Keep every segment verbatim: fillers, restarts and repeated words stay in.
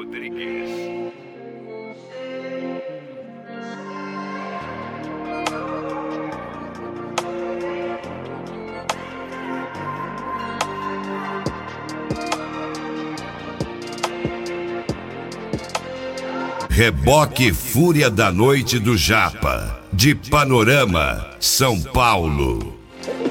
Reboque Fúria da Noite do Japa, de Panorama, São Paulo.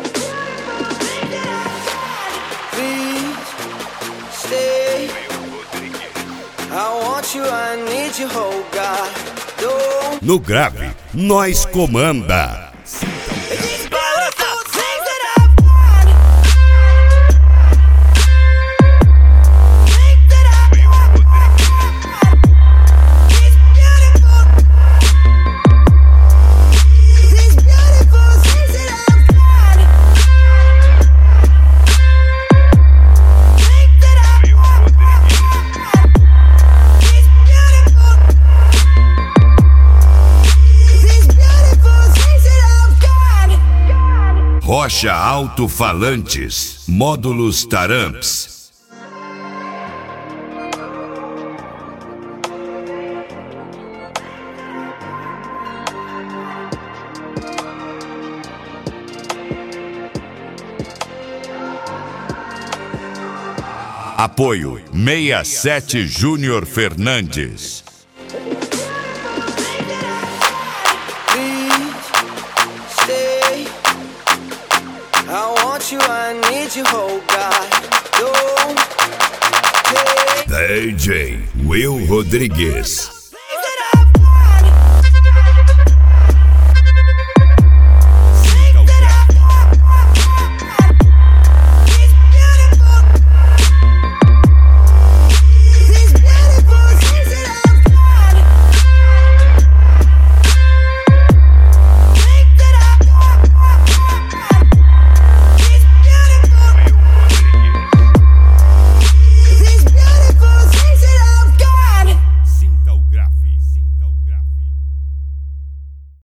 No grave, nós comanda. Rocha Alto-Falantes, módulos Taramps. Apoio sessenta e sete Júnior Fernandes. D J Will Rodrigues.